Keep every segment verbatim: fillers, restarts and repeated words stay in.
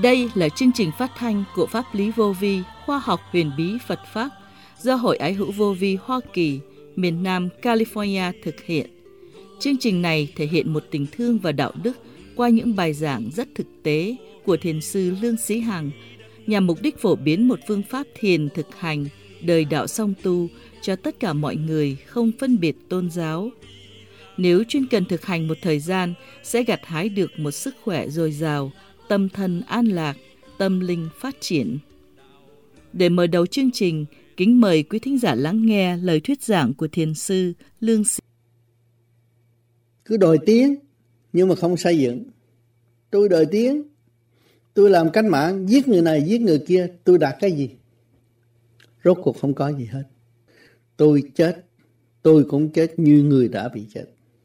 Đây là chương trình phát thanh của Pháp lý Vô Vi, khoa học huyền bí Phật Pháp do Hội Ái hữu Vô Vi Hoa Kỳ, miền Nam California thực hiện. Chương trình này thể hiện một tình thương và đạo đức qua những bài giảng rất thực tế của Thiền sư Lương Sĩ Hằng, nhằm mục đích phổ biến một phương pháp thiền thực hành, đời đạo song tu cho tất cả mọi người, không phân biệt tôn giáo. Nếu chuyên cần thực hành một thời gian, sẽ gặt hái được một sức khỏe dồi dào, tâm thân an lạc, tâm linh phát triển. Để mở đầu chương trình, kính mời quý thính giả lắng nghe lời thuyết giảng của Thiền sư Lương Sĩ. Cứ đòi tiếng nhưng mà không xây dựng. Tôi đòi tiếng, tôi làm cách mạng, giết người này, giết người kia, tôi đạt cái gì? Rốt cuộc không có gì hết. Tôi chết, tôi cũng chết như người đã bị chết.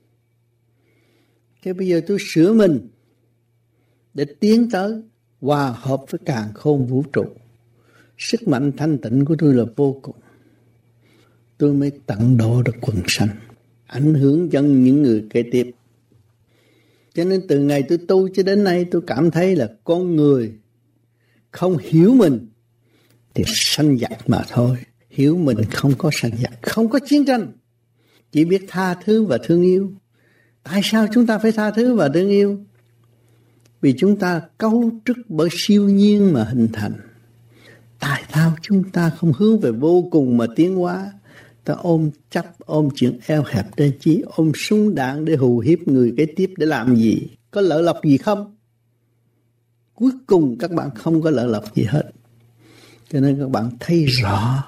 Thế bây giờ tôi sửa mình để tiến tới hòa hợp với càn khôn vũ trụ. Sức mạnh thanh tịnh của tôi là vô cùng. Tôi mới tận độ được quần sanh, ảnh hưởng dân những người kế tiếp. Cho nên từ ngày tôi tu cho đến nay, tôi cảm thấy là con người không hiểu mình thì sanh giặc mà thôi. Hiểu mình không có sanh giặc, không có chiến tranh, chỉ biết tha thứ và thương yêu. Tại sao chúng ta phải tha thứ và thương yêu? Vì chúng ta cấu trúc bởi siêu nhiên mà hình thành. Tại sao chúng ta không hướng về vô cùng mà tiến hóa? Ta ôm chấp, ôm chuyện eo hẹp đến chí, ôm súng đạn để hù hiếp người kế tiếp để làm gì? Có lợi lộc gì không? Cuối cùng các bạn không có lợi lộc gì hết. Cho nên các bạn thấy rõ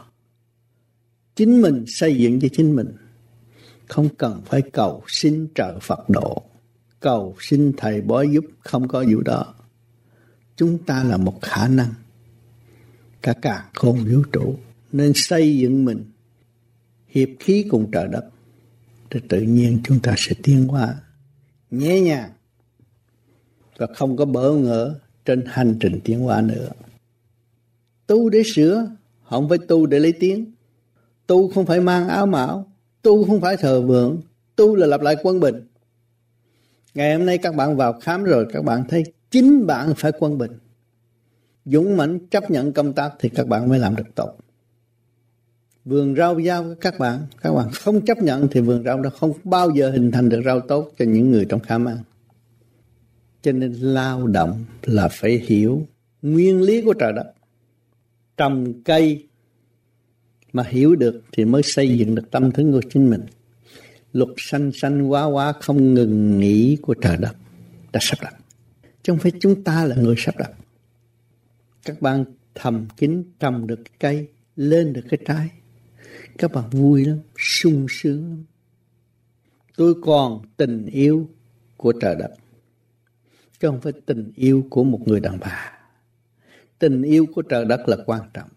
chính mình xây dựng cho chính mình. Không cần phải cầu xin trời Phật độ, cầu xin thầy bói giúp, không có vụ đó. Chúng ta là một khả năng, cả càn khôn vũ trụ, nên xây dựng mình hiệp khí cùng trời đất, thì tự nhiên chúng ta sẽ tiến hóa nhẹ nhàng và không có bỡ ngỡ trên hành trình tiến hóa nữa. Tu để sửa, không phải tu để lấy tiếng. Tu không phải mang áo mão, tu không phải thờ vượng, tu là lập lại quân bình. Ngày hôm nay các bạn vào khám rồi, các bạn thấy chính bạn phải quân bình, dũng mãnh chấp nhận công tác thì các bạn mới làm được tốt. Vườn rau giao với các bạn, các bạn không chấp nhận thì vườn rau đó không bao giờ hình thành được rau tốt cho những người trong khám ăn. Cho nên lao động là phải hiểu nguyên lý của trời đất. Trồng cây mà hiểu được thì mới xây dựng được tâm thức của chính mình. Luật sanh sanh hóa hóa không ngừng nghỉ của trời đất đã sắp đặt, chứ không phải chúng ta là người sắp đặt. Các bạn thầm kín trồng được cái cây, lên được cái trái, các bạn vui lắm, sung sướng lắm. Tôi còn tình yêu của trời đất, chứ không phải tình yêu của một người đàn bà. Tình yêu của trời đất là quan trọng.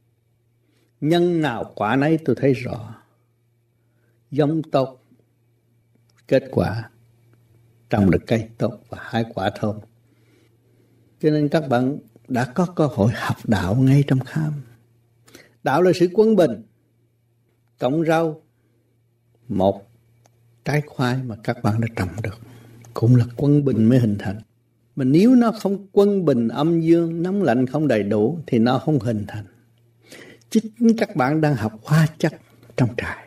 Nhân nào quả nấy, tôi thấy rõ. Giống tốt, kết quả trồng được cây tốt và hái quả thơm. Cho nên các bạn đã có cơ hội học đạo ngay trong khám. Đạo là sự quân bình. Cọng rau, một trái khoai mà các bạn đã trồng được, cũng là quân bình mới hình thành. Mà nếu nó không quân bình, âm dương, nóng lạnh không đầy đủ thì nó không hình thành. Chính các bạn đang học hóa chất trong trại.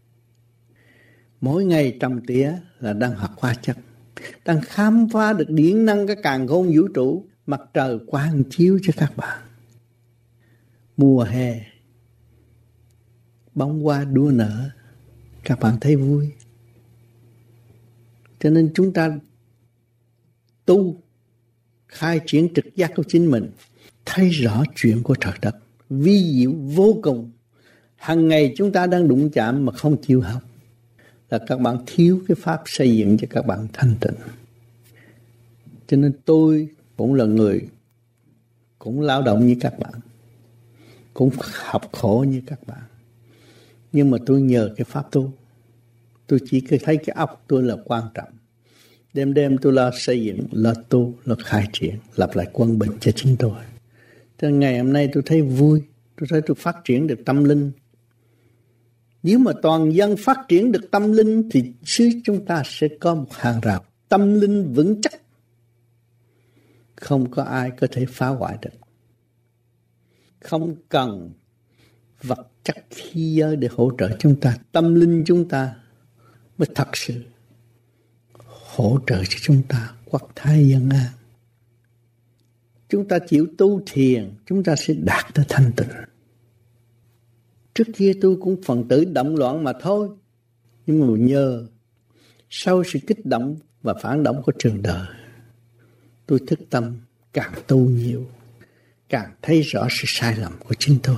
Mỗi ngày trồng tỉa là đang học hóa chất, đang khám phá được điển năng cái càn khôn vũ trụ. Mặt trời quang chiếu cho các bạn. Mùa hè bông hoa đua nở, các bạn thấy vui. Cho nên chúng ta tu, khai triển trực giác của chính mình, thấy rõ chuyện của trời đất vi diệu vô cùng. Hằng ngày chúng ta đang đụng chạm mà không chịu học, là các bạn thiếu cái pháp xây dựng cho các bạn thanh tịnh. Cho nên tôi cũng là người cũng lao động như các bạn, cũng học khổ như các bạn, nhưng mà tôi nhờ cái pháp tu. Tôi chỉ thấy cái óc tôi là quan trọng. Đêm đêm tôi lo xây dựng, lo tu, lo khai triển, lập lại quân bình cho chính tôi. Cho nên ngày hôm nay tôi thấy vui, tôi thấy tôi phát triển được tâm linh. Nếu mà toàn dân phát triển được tâm linh thì xứ chúng ta sẽ có một hàng rào tâm linh vững chắc. không có ai có thể phá hoại được. Không cần vật chất khí giới để hỗ trợ chúng ta, tâm linh chúng ta mới thật sự hỗ trợ cho chúng ta quốc thái dân an. Chúng ta chịu tu thiền, chúng ta sẽ đạt tới thanh tịnh. Trước kia tôi cũng phần tử động loạn mà thôi, nhưng mà nhờ sau sự kích động và phản động của trường đời, tôi thức tâm càng tu nhiều, càng thấy rõ sự sai lầm của chính tôi.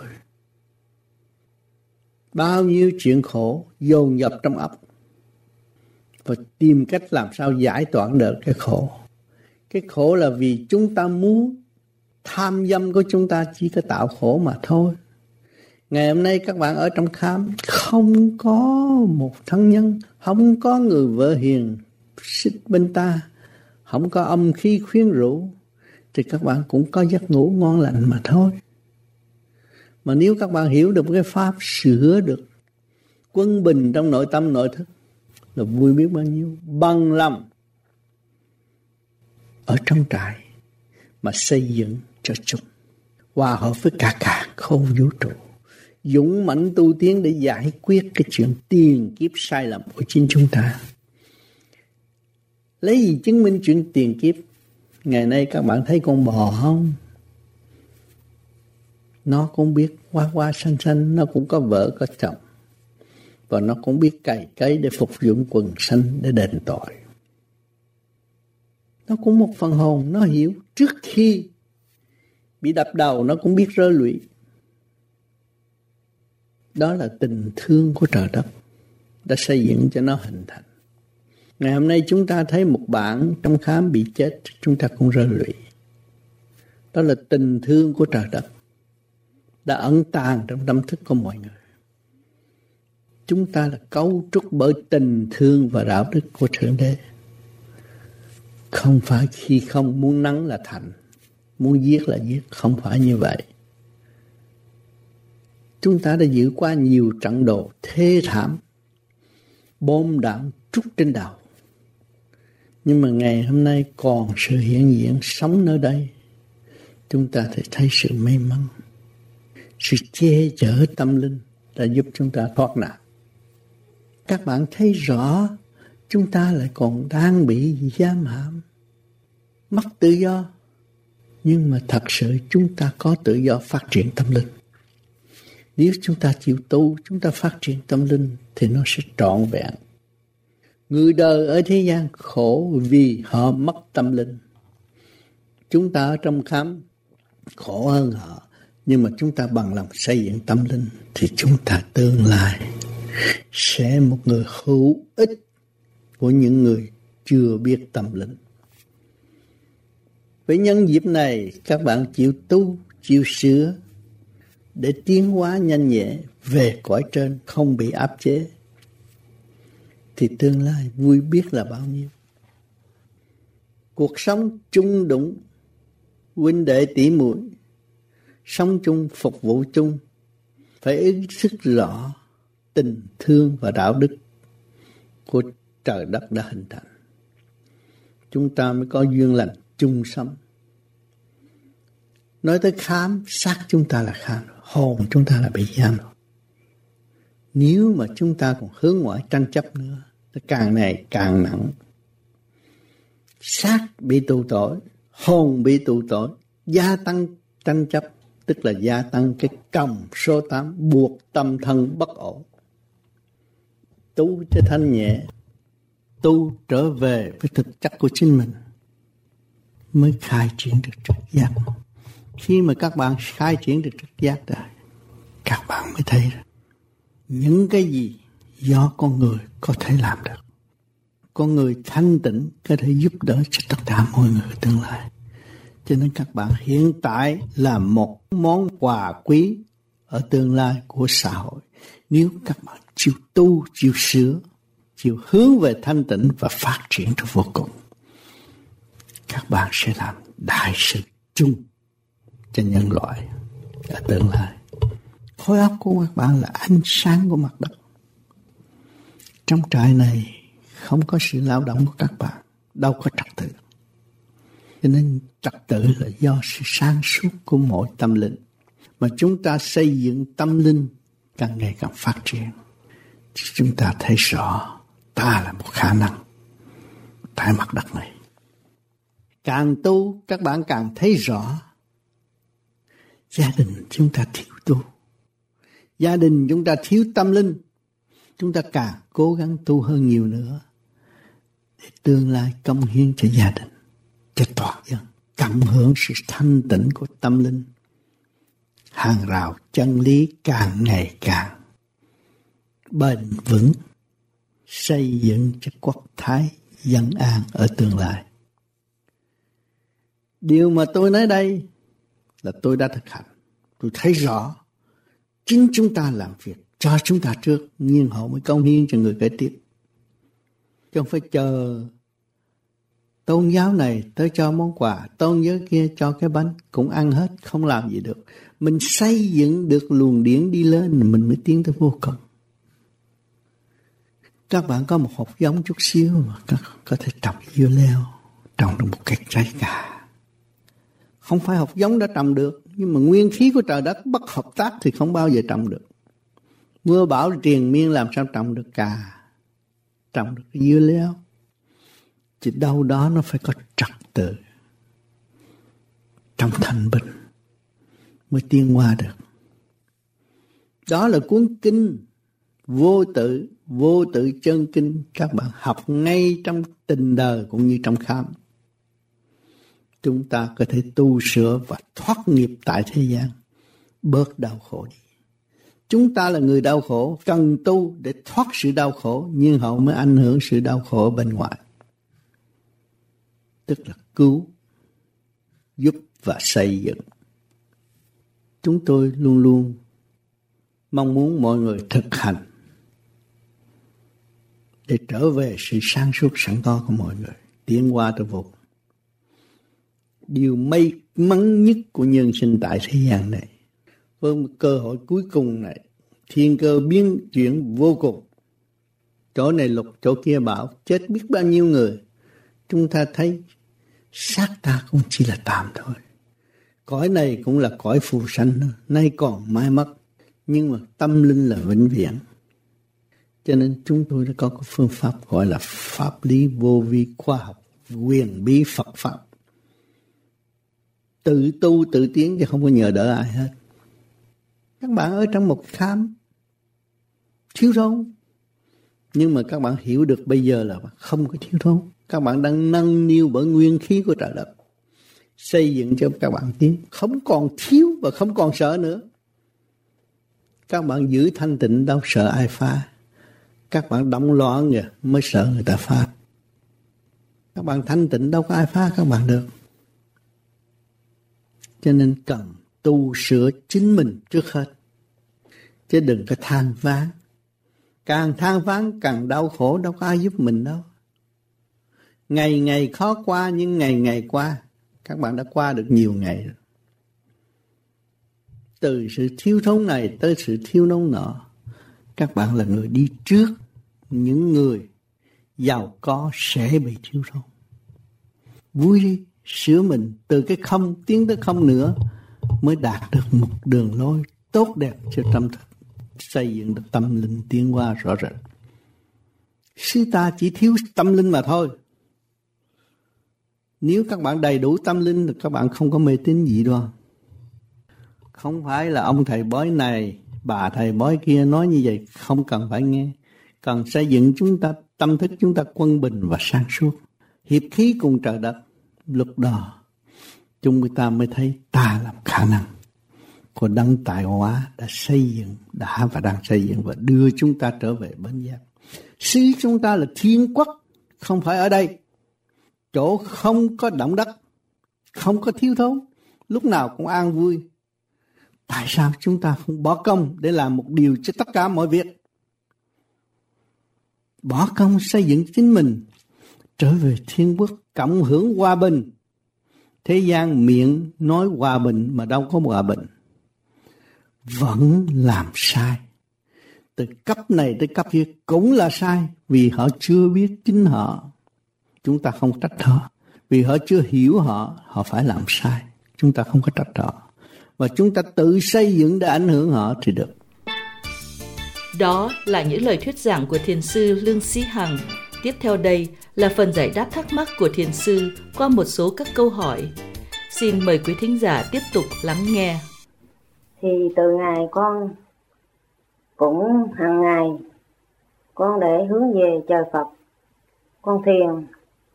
Bao nhiêu chuyện khổ dồn dập trong óc, và tìm cách làm sao giải tỏa được cái khổ. Cái khổ là vì chúng ta muốn, tham dâm của chúng ta chỉ có tạo khổ mà thôi. Ngày hôm nay các bạn ở trong khám, không có một thân nhân, không có người vợ hiền xích bên ta, không có âm khí khuyến rũ, thì các bạn cũng có giấc ngủ ngon lành mà thôi. Mà nếu các bạn hiểu được cái pháp sửa được quân bình trong nội tâm nội thức, là vui biết bao nhiêu. Bằng lòng ở trong trại mà xây dựng cho chúng, hòa hợp với cả cả không vũ trụ, dũng mãnh tu tiến để giải quyết cái chuyện tiền kiếp sai lầm của chính chúng ta. Lấy gì chứng minh chuyện tiền kiếp? Ngày nay các bạn thấy con bò không? Nó cũng biết qua qua sanh sanh, nó cũng có vợ có chồng, và nó cũng biết cày cấy để phục vụ quần sanh để đền tội. Nó cũng một phần hồn, nó hiểu trước khi bị đập đầu nó cũng biết rơi lụy. Đó là tình thương của trời đất đã xây dựng cho nó hình thành. Ngày hôm nay chúng ta thấy một bạn trong khám bị chết, chúng ta cũng rơi lụy. Đó là tình thương của trời đất đã ẩn tàng trong tâm thức của mọi người. Chúng ta là cấu trúc bởi tình thương và đạo đức của Thượng Đế. Không phải khi không muốn nắng là thành, muốn giết là giết, không phải như vậy. Chúng ta đã giữ qua nhiều trận đồ thê thảm, bom đạn trút trên đầu. Nhưng mà ngày hôm nay còn sự hiện diện sống nơi đây, chúng ta thấy thấy sự may mắn. Sự che chở tâm linh đã giúp chúng ta thoát nạn. Các bạn thấy rõ chúng ta lại còn đang bị giam hãm, mất tự do. Nhưng mà thật sự chúng ta có tự do phát triển tâm linh. Nếu chúng ta chịu tu, chúng ta phát triển tâm linh thì nó sẽ trọn vẹn. Người đời ở thế gian khổ vì họ mất tâm linh. Chúng ta ở trong khám khổ hơn họ, nhưng mà chúng ta bằng lòng xây dựng tâm linh thì chúng ta tương lai sẽ một người hữu ích của những người chưa biết tâm linh. Với nhân dịp này, các bạn chịu tu, chịu sửa để tiến hóa nhanh nhẹ về cõi trên, không bị áp chế, thì tương lai vui biết là bao nhiêu. Cuộc sống chung đụng, huynh đệ tỷ muội, sống chung, phục vụ chung, phải ý thức rõ tình thương và đạo đức của trời đất đã hình thành. Chúng ta mới có duyên lành chung sống. Nói tới khám, xác chúng ta là khám, hồn chúng ta là bị giam rồi. Nếu mà chúng ta còn hướng ngoại tranh chấp nữa, thì càng này càng nặng. Xác bị tù tội, hồn bị tù tội, gia tăng tranh chấp, tức là gia tăng cái còng số tám buộc tâm thân bất ổn. Tu cho thanh nhẹ, tu trở về với thực chất của chính mình mới khai triển được trực giác. Khi mà các bạn khai triển được trực giác rồi, các bạn mới thấy những cái gì do con người có thể làm được. Con người thanh tịnh có thể giúp đỡ cho tất cả mọi người tương lai. Cho nên các bạn hiện tại là một món quà quý ở tương lai của xã hội. Nếu các bạn chịu tu, chịu sửa, chịu hướng về thanh tịnh và phát triển trong vô cùng, các bạn sẽ làm đại sự chung cho nhân loại ở tương lai. Khối óc của các bạn là ánh sáng của mặt đất. Trong trại này không có sự lao động của các bạn, đâu có trật tự. Cho nên trật tự là do sự sáng suốt của mỗi tâm linh. Mà chúng ta xây dựng tâm linh càng ngày càng phát triển. Chúng ta thấy rõ ta là một khả năng tại mặt đất này. Càng tu các bạn càng thấy rõ gia đình chúng ta thiếu tu. Gia đình chúng ta thiếu tâm linh. Chúng ta càng cố gắng tu hơn nhiều nữa để tương lai cống hiến cho gia đình, cho toàn dân, cảm hưởng sự thanh tịnh của tâm linh. Hàng rào chân lý càng ngày càng bền vững, xây dựng cho quốc thái dân an ở tương lai. Điều mà tôi nói đây là tôi đã thực hành. Tôi thấy rõ chính chúng ta làm việc cho chúng ta trước, nhưng họ mới cống hiến cho người kế tiếp. Chứ không phải chờ tôn giáo này tới cho món quà, tôn giáo kia cho cái bánh, cũng ăn hết, không làm gì được. Mình xây dựng được luồng điển đi lên, mình mới tiến tới vô cùng. Các bạn có một hột giống chút xíu mà các có thể trồng dưa leo, trồng được một cái trái cà. Không phải hột giống đã trồng được, nhưng mà nguyên khí của trời đất bất hợp tác thì không bao giờ trồng được. Mưa bão triền miên làm sao trồng được cà, trồng được cái dưa leo. Chỉ đâu đó nó phải có trật tự, trong thanh bình mới tiến qua được. Đó là cuốn kinh Vô Tự, Vô Tự Chân Kinh. Các bạn học ngay trong tình đời cũng như trong khám. Chúng ta có thể tu sửa và thoát nghiệp tại thế gian, bớt đau khổ đi. Chúng ta là người đau khổ, cần tu để thoát sự đau khổ, nhưng họ mới ảnh hưởng sự đau khổ bên ngoài. Tức là cứu, giúp và xây dựng. Chúng tôi luôn luôn mong muốn mọi người thực hành để trở về sự sáng suốt sẵn có của mọi người, tiến qua tới vô. Điều may mắn nhất của nhân sinh tại thế gian này, với một cơ hội cuối cùng này, thiên cơ biến chuyển vô cùng. Chỗ này lục, chỗ kia bảo, chết biết bao nhiêu người. Chúng ta thấy xác ta cũng chỉ là tạm thôi. Cõi này cũng là cõi phù sanh, nay còn mai mất. Nhưng mà tâm linh là vĩnh viễn. Cho nên chúng tôi đã có cái phương pháp gọi là pháp lý vô vi khoa học, quyền bí Phật Pháp. Tự tu tự tiến chứ không có nhờ đỡ ai hết. Các bạn ở trong một khám thiếu thốn, nhưng mà các bạn hiểu được bây giờ là không có thiếu thốn. Các bạn đang nâng niu bởi nguyên khí của trời đất, xây dựng cho các bạn tiến, không còn thiếu và không còn sợ nữa. Các bạn giữ thanh tịnh đâu sợ ai phá. Các bạn động loạn kìa mới sợ người ta phá. Các bạn thanh tịnh đâu có ai phá các bạn được. Cho nên cần tu sửa chính mình trước hết, chứ đừng có than vãn. Càng than vãn càng đau khổ, đâu có ai giúp mình đâu. Ngày ngày khó qua, nhưng ngày ngày qua. Các bạn đã qua được nhiều ngày rồi. Từ sự thiếu thốn này tới sự thiếu thốn nọ, các bạn là người đi trước những người giàu có sẽ bị thiếu thốn. Vui đi, sửa mình từ cái không tiến tới không nữa, mới đạt được một đường lối tốt đẹp cho tâm thức, xây dựng được tâm linh tiến qua rõ rệt. Sư ta chỉ thiếu tâm linh mà thôi. Nếu các bạn đầy đủ tâm linh thì các bạn không có mê tín dị đoan. Không phải là ông thầy bói này, bà thầy bói kia nói như vậy, không cần phải nghe. Cần xây dựng chúng ta, tâm thức chúng ta quân bình và sáng suốt, hiệp khí cùng trời đất. Lúc đó chúng ta mới thấy ta làm khả năng của đấng tạo hóa đã xây dựng, đã và đang xây dựng và đưa chúng ta trở về bến giác. Xứ chúng ta là thiên quốc, không phải ở đây. Chỗ không có động đất, không có thiếu thốn, lúc nào cũng an vui. Tại sao chúng ta không bỏ công để làm một điều cho tất cả mọi việc? Bỏ công xây dựng chính mình, trở về thiên quốc, cộng hưởng hòa bình. Thế gian miệng nói hòa bình mà đâu có hòa bình. Vẫn làm sai. Từ cấp này tới cấp kia cũng là sai, vì họ chưa biết chính họ. Chúng ta không trách họ. Vì họ chưa hiểu họ, họ phải làm sai. Chúng ta không có trách họ. Và chúng ta tự xây dựng để ảnh hưởng họ thì được. Đó là những lời thuyết giảng của Thiền sư Lương Sĩ Hằng. Tiếp theo đây là phần giải đáp thắc mắc của Thiền sư qua một số các câu hỏi. Xin mời quý thính giả tiếp tục lắng nghe. Thì từ ngày con cũng hàng ngày con để hướng về trời Phật, con thiền.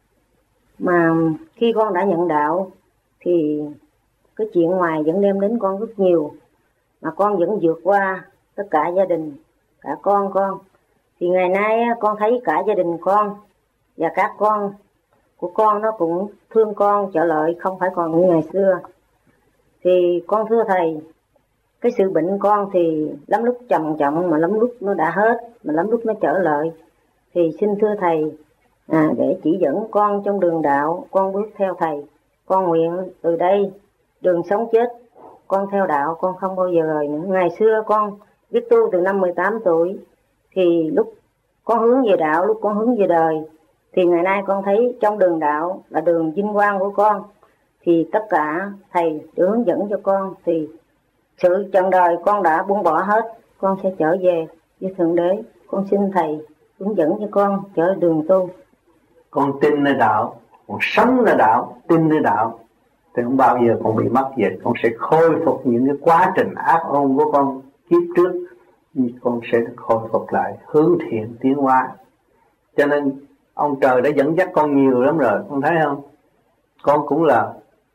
Mà khi con đã nhận đạo thì cái chuyện ngoài vẫn đem đến con rất nhiều, mà con vẫn vượt qua tất cả gia đình, cả con con. Thì ngày nay con thấy cả gia đình con và các con của con nó cũng thương con trở lại, không phải còn như ngày xưa. Thì con thưa thầy, cái sự bệnh con thì lắm lúc trầm trọng, mà lắm lúc nó đã hết, mà lắm lúc nó trở lại. Thì xin thưa thầy, à, để chỉ dẫn con trong đường đạo, con bước theo thầy. Con nguyện từ đây đường sống chết con theo đạo, con không bao giờ rời nữa. Ngày xưa con biết tu từ năm mười tám tuổi, thì lúc con hướng về đạo, lúc con hướng về đời. Thì ngày nay con thấy trong đường đạo là đường vinh quang của con. Thì tất cả thầy đã hướng dẫn cho con. Thì sự trần đời con đã buông bỏ hết, con sẽ trở về với Thượng Đế. Con xin thầy hướng dẫn cho con trở đường tu. Con tin nơi đạo, con sống nơi đạo, tin nơi đạo, thì không bao giờ con bị mất gì. Con sẽ khôi phục những cái quá trình ác ôn của con kiếp trước, con sẽ khôi phục lại, hướng thiện tiến hóa. Cho nên ông trời đã dẫn dắt con nhiều lắm rồi, con thấy không? Con cũng là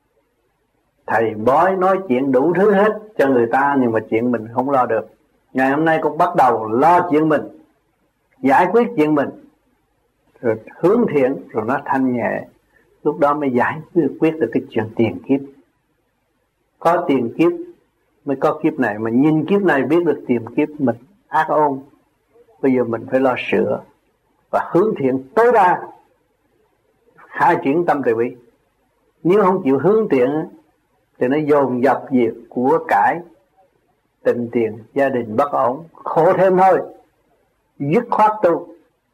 thầy bói nói chuyện đủ thứ hết cho người ta, nhưng mà chuyện mình không lo được. Ngày hôm nay con bắt đầu lo chuyện mình, giải quyết chuyện mình, rồi hướng thiện, rồi nó thanh nhẹ. Lúc đó mới giải quyết được cái chuyện tiền kiếp. Có tiền kiếp mới có kiếp này, mà nhìn kiếp này biết được tiền kiếp mình ác ôn. Bây giờ mình phải lo sửa và hướng thiện tối đa, khai triển tâm từ bi. Nếu không chịu hướng thiện thì nó dồn dập việc của cải, tình tiền, gia đình bất ổn, khổ thêm thôi. Dứt khoát tu.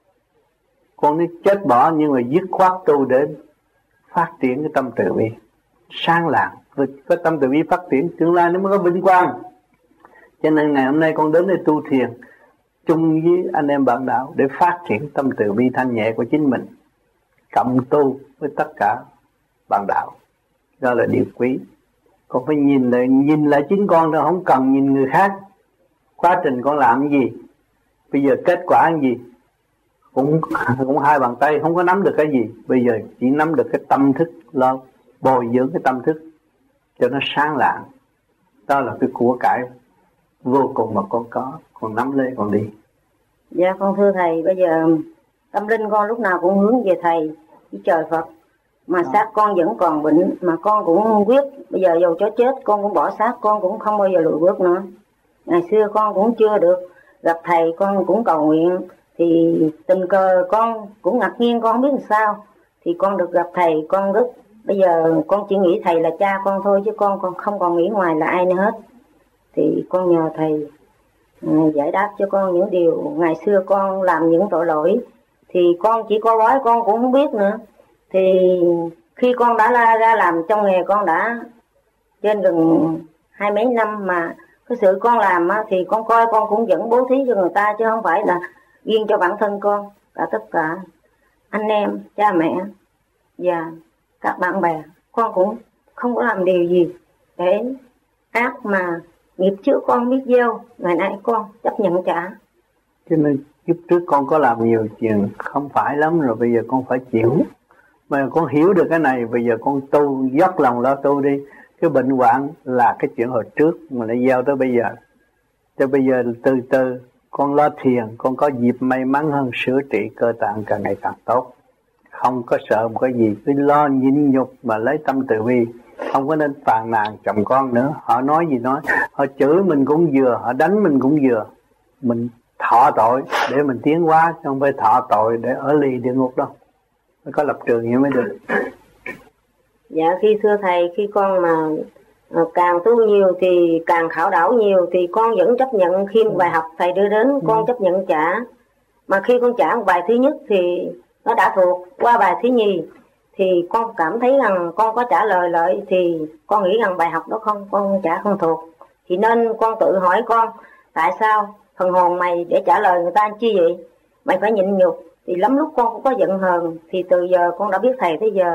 Con ấy chết bỏ, nhưng mà dứt khoát tu để phát triển cái tâm từ bi sáng lạng. Với cái tâm từ bi phát triển, tương lai nó mới có vinh quang. Cho nên ngày hôm nay con đến đây tu thiền chung với anh em bạn đạo để phát triển tâm từ bi thanh nhẹ của chính mình, cộng tu với tất cả bạn đạo. Đó là điều quý. Con phải nhìn lại, nhìn lại chính con thôi, không cần nhìn người khác. Quá trình con làm cái gì, bây giờ kết quả cái gì, cũng cũng hai bàn tay, không có nắm được cái gì. Bây giờ chỉ nắm được cái tâm thức, lo bồi dưỡng cái tâm thức cho nó sáng lạng. Đó là cái của cải vô cùng mà con có, con nắm lấy con đi. Dạ con thưa thầy, bây giờ tâm linh con lúc nào cũng hướng về thầy với trời Phật. Mà xác con vẫn còn bệnh, mà con cũng quyết bây giờ dầu cho chết con cũng bỏ xác, con cũng không bao giờ lùi bước nữa. Ngày xưa con cũng chưa được gặp thầy, con cũng cầu nguyện. Thì tình cờ con cũng ngạc nhiên, con không biết làm sao. Thì con được gặp thầy, con rất bây giờ con chỉ nghĩ thầy là cha con thôi, chứ con con không còn nghĩ ngoài là ai nữa hết. Thì con nhờ thầy uh, giải đáp cho con những điều ngày xưa con làm những tội lỗi. Thì con chỉ có bói con cũng không biết nữa. Thì khi con đã la ra làm trong nghề, con đã trên gần hai mấy năm, mà cái sự con làm á, thì con coi con cũng vẫn bố thí cho người ta, chứ không phải là riêng cho bản thân con. Cả tất cả anh em, cha mẹ và các bạn bè, con cũng không có làm điều gì để ác, mà nghiệp trước con biết gieo, ngày nay con chấp nhận trả. Cho nên kiếp trước con có làm nhiều chuyện không phải lắm rồi, bây giờ con phải chịu. Mà con hiểu được cái này, bây giờ con tu, dốc lòng lo tu đi. Cái bệnh hoạn là cái chuyện hồi trước mà lại gieo tới bây giờ. Cho bây giờ từ từ con lo thiền, con có dịp may mắn hơn, sửa trị cơ tạng càng ngày càng tốt. Không có sợ một cái gì, cứ lo nhịn nhục mà lấy tâm từ bi. Không có nên phàn nàn chồng con nữa. Họ nói gì nói, họ chửi mình cũng vừa, họ đánh mình cũng vừa. Mình thọ tội để mình tiến hóa, chứ không phải thọ tội để ở lì địa ngục đâu. Mới có lập trường như mới được. Dạ khi thưa thầy, khi con mà càng tu nhiều thì càng khảo đảo nhiều, thì con vẫn chấp nhận khi một bài học thầy đưa đến, con ừ. chấp nhận trả. Mà khi con trả một bài thứ nhất thì nó đã thuộc qua bài thứ nhì, thì con cảm thấy rằng con có trả lời lại thì con nghĩ rằng bài học đó không, con trả không thuộc. Thì nên con tự hỏi con, tại sao phần hồn mày để trả lời người ta chi vậy? Mày phải nhịn nhục. Thì lắm lúc con cũng có giận hờn. Thì từ giờ con đã biết thầy tới giờ,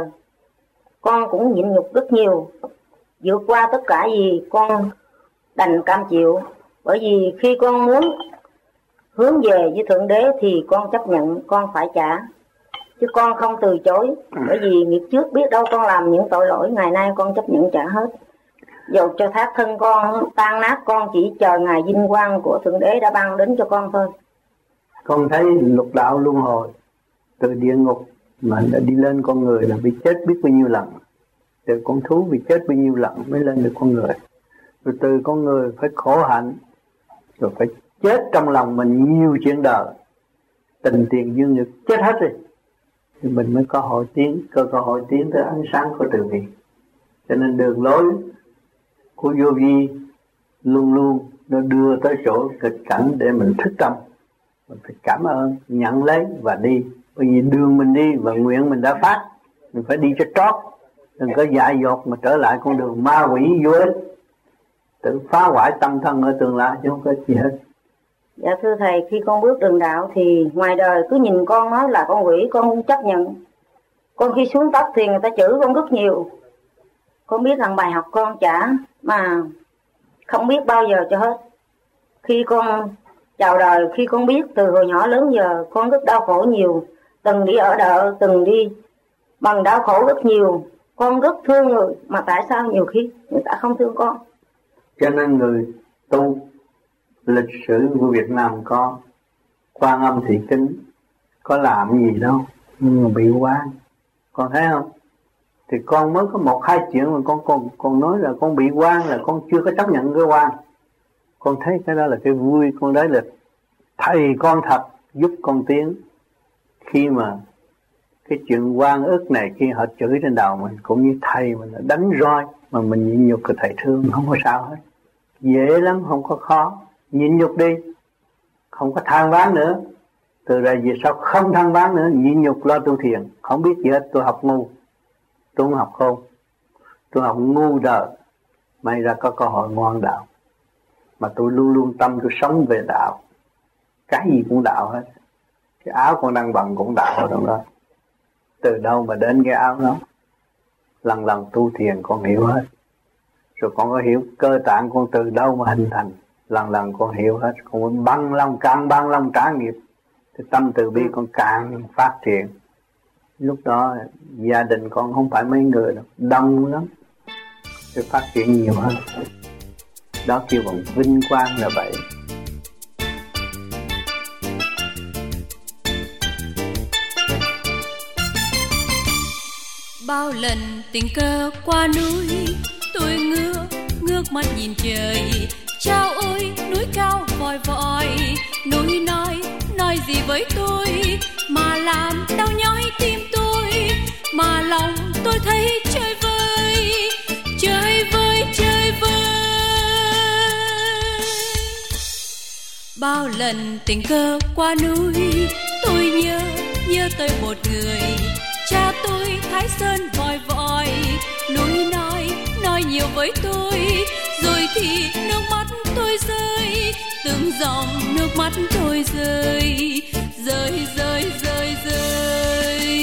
con cũng nhịn nhục rất nhiều. Vượt qua tất cả gì con đành cam chịu. Bởi vì khi con muốn hướng về với Thượng Đế thì con chấp nhận con phải trả, chứ con không từ chối. Bởi vì nghiệp trước biết đâu con làm những tội lỗi, ngày nay con chấp nhận trả hết. Dầu cho thác thân con tan nát, con chỉ chờ ngày vinh quang của Thượng Đế đã ban đến cho con thôi. Con thấy lục đạo luân hồi, từ địa ngục mà đã đi lên con người là bị chết biết bao nhiêu lần, từ con thú bị chết bao nhiêu lần mới lên được con người, rồi từ con người phải khổ hạnh, rồi phải chết trong lòng mình nhiều chuyện đời, tình tiền dương nghiệp chết hết rồi, thì mình mới có hội tiến, có cơ hội tiến tới ánh sáng của từ bi. Cho nên đường lối của vô vi luôn luôn nó đưa tới chỗ kịch cảnh để mình thức tâm. Mình phải cảm ơn, nhận lấy và đi. Bởi vì đường mình đi và nguyện mình đã phát, mình phải đi cho trót. Đừng có dại dột mà trở lại con đường ma quỷ vô ích, tự phá hoại tâm thân ở tương lai chứ không có gì hết. Dạ thưa thầy, khi con bước đường đạo thì ngoài đời cứ nhìn con nói là con quỷ, con không chấp nhận. Con khi xuống tóc thì người ta chửi con rất nhiều. Con biết rằng bài học con trả mà không biết bao giờ cho hết. Khi con chào đời, khi con biết từ hồi nhỏ lớn giờ con rất đau khổ nhiều, từng đi ở đợ, từng đi bằng đau khổ rất nhiều. Con rất thương người, mà tại sao nhiều khi người ta không thương con? Cho nên người tu lịch sử của Việt Nam có Quan Âm Thị Kính, có làm gì đâu, nhưng mà bị oan. Con thấy không? Thì con mới có một hai chuyện mà con còn còn nói là con bị oan, là con chưa có chấp nhận cái oan. Con thấy cái đó là cái vui, con đấy là thầy con thật giúp con tiến. Khi mà cái chuyện oan ức này, khi họ chửi trên đầu mình, cũng như thầy mình là đánh roi, mà mình nhịn nhục thì thầy thương, không có sao hết. Dễ lắm, không có khó. Nhịn nhục đi, không có than vãn nữa. Từ đây về sau không than vãn nữa, nhịn nhục lo tu thiền. Không biết gì hết, tôi học ngu, tôi không học khôn, tôi học ngu đời. May ra có cơ hội ngoan đạo. Mà tôi luôn luôn tâm tôi sống về đạo, cái gì cũng đạo hết. Cái áo con đang bằng cũng đạo ở trong đó. Từ đâu mà đến cái áo đó? Lần lần tu thiền con hiểu hết. Rồi con có hiểu cơ tạng con từ đâu mà hình thành. Lần lần con hiểu hết. Con băng lòng, càng băng lòng trả nghiệp, thì tâm từ bi con càng phát triển. Lúc đó gia đình con không phải mấy người đâu, đông lắm, sẽ phát triển nhiều hơn. Đó kêu bằng vinh quang là vậy. Bao lần tình cờ qua núi, tôi ngước ngước mắt nhìn trời. Chao ơi núi cao vòi vòi, núi nói nói gì với tôi mà làm đau nhói tim tôi, mà lòng tôi thấy chơi vơi chơi vơi chơi vơi. Bao lần tình cờ qua núi, tôi nhớ nhớ tới một người. Cha tôi Thái Sơn vòi vòi, núi nói nói nhiều với tôi, rồi thì nước mắt tôi rơi, từng dòng nước mắt tôi rơi rơi rơi rơi rơi.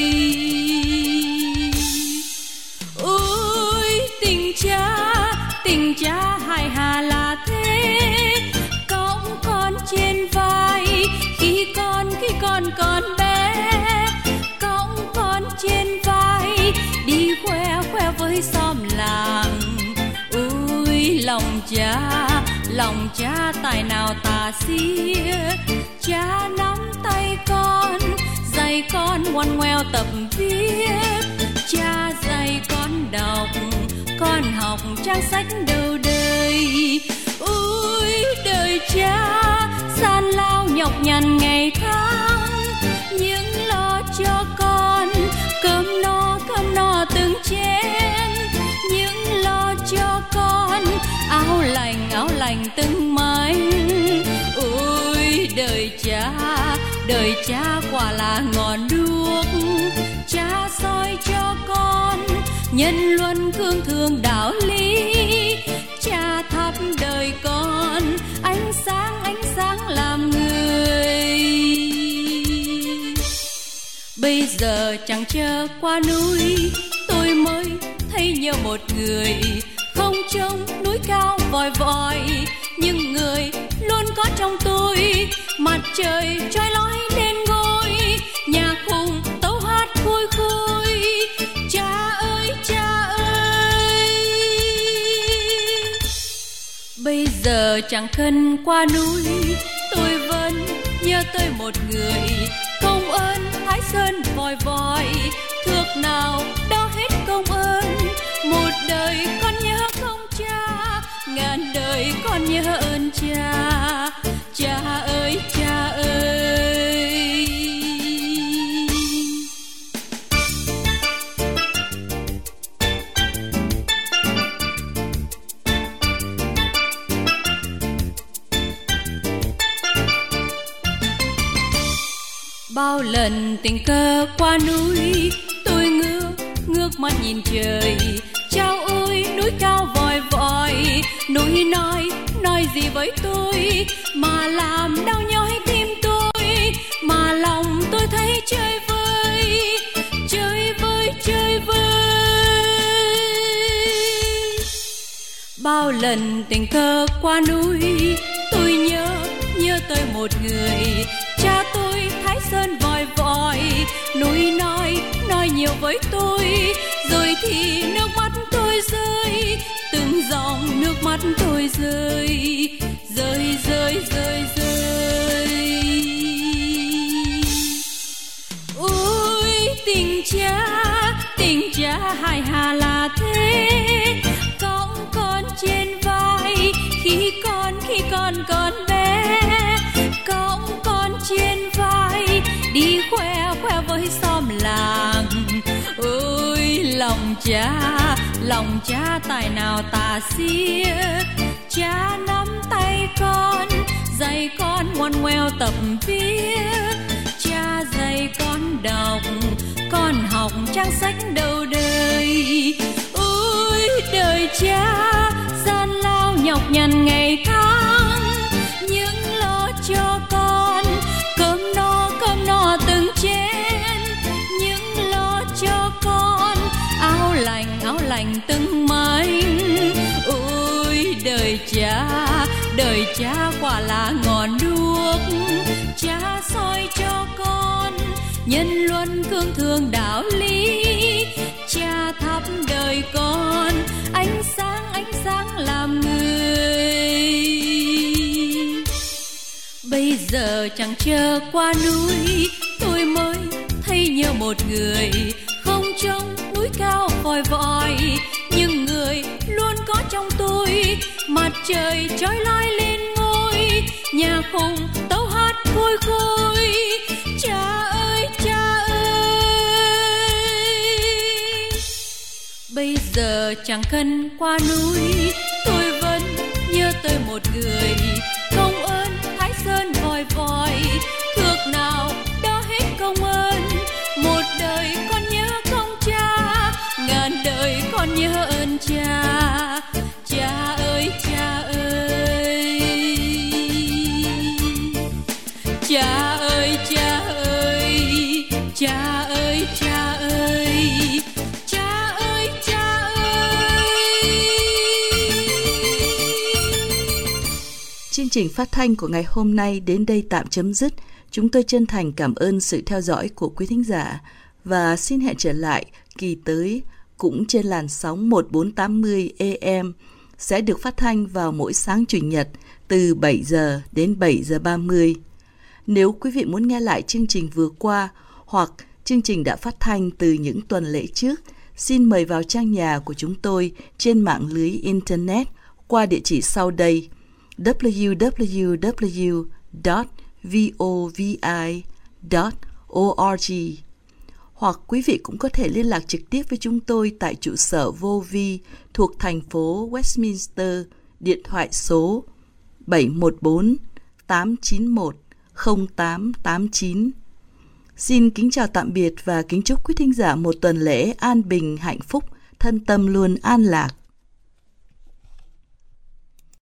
Ôi tình cha tình cha hài hà là thế, cõng con trên vai khi con khi con còn bé, cõng con trên vai đi khoe khoe với xóm làng. Ôi lòng cha lòng cha tài nào tả xiết, cha nắm tay con dạy con ngoan ngoèo tập viết, cha dạy con đọc con học trang sách đầu đời. Ôi đời cha gian lao nhọc nhằn ngày tháng, những lo cho con cơm no cơm no từng chén, những lo cho con áo lành áo lành từng mảnh. Ôi đời cha đời cha quả là ngọn đuốc, cha soi cho con nhân luân cương thường đạo lý. Cha thắp đời con ánh sáng ánh sáng làm người. Bây giờ chẳng chờ qua núi, tôi mới thấy nhớ một người. Không trông núi cao vòi vòi, nhưng người luôn có trong tôi. Mặt trời trói lói lên ngôi, nhạc hùng tấu hát vui vui. Cha ơi cha ơi, bây giờ chẳng cần qua núi, tôi vẫn nhớ tới một người. Công ơn Thái Sơn vòi vòi, thước nào đó hết công ơn. Một đời con nhớ công cha, ngàn đời con nhớ ơn cha. Cha ơi cha ơi. Bao lần tình cờ qua núi, tôi ngước ngước mắt nhìn trời. Chao ơi núi cao vòi vòi, núi nói nói gì với tôi mà làm đau nhói tim tôi, mà lòng tôi thấy chơi vơi chơi vơi chơi vơi. Bao lần tình cờ qua núi, tôi nhớ nhớ tới một người. Cha tôi Thái Sơn vòi vòi, núi nói nói nhiều với tôi, rồi thì nước mắt tôi rơi, từng dòng nước mắt tôi rơi rơi rơi rơi rơi. Ôi tình cha tình cha hài hà là thế, cõng con trên vai khi con khi con còn bé, cõng con trên vai đi khoe khoe với xóm làng. Ôi lòng cha lòng cha tài nào tả xiết, cha nắm tay con dạy con ngoan ngoèo tập viết. Cha dạy con đọc con học trang sách đầu đời. Ôi đời cha gian lao nhọc nhằn ngày tháng, những lo cho con cơm no cơm no từng chén, những lo cho con áo lành áo lành từng mảnh. Ôi đời cha đời cha quả là ngọn đuốc, cha soi cho con nhân luân cương thường đạo lý. Cha thắp đời con ánh sáng ánh sáng làm người. Bây giờ chẳng chờ qua núi, tôi mới thấy nhớ một người. Không trông núi cao vòi vòi, nhưng người luôn có trong tôi. Mặt trời trói lói lên ngôi, nhạc hùng tấu hát vui vui. Cha ơi cha ơi, bây giờ chẳng cần qua núi, tôi vẫn nhớ tới một người. Công ơn Thái Sơn vòi vòi, thước nào đó hết công ơn. Một đời con nhớ công cha, ngàn đời con nhớ ơn cha. Cha ơi cha ơi, cha ơi cha ơi, cha ơi cha ơi, cha ơi cha ơi. Chương trình phát thanh của ngày hôm nay đến đây tạm chấm dứt. Chúng tôi chân thành cảm ơn sự theo dõi của quý thính giả và xin hẹn trở lại kỳ tới cũng trên làn sóng một nghìn bốn trăm tám mươi A M sẽ được phát thanh vào mỗi sáng Chủ nhật từ bảy giờ đến bảy giờ ba mươi. Nếu quý vị muốn nghe lại chương trình vừa qua hoặc chương trình đã phát thanh từ những tuần lễ trước, xin mời vào trang nhà của chúng tôi trên mạng lưới Internet qua địa chỉ sau đây: w w w chấm vovi chấm org. Hoặc quý vị cũng có thể liên lạc trực tiếp với chúng tôi tại trụ sở vô vi thuộc thành phố Westminster, điện thoại số bảy một bốn tám chín một không tám tám chín. Xin kính chào tạm biệt và kính chúc quý thính giả một tuần lễ an bình, hạnh phúc, thân tâm luôn an lạc.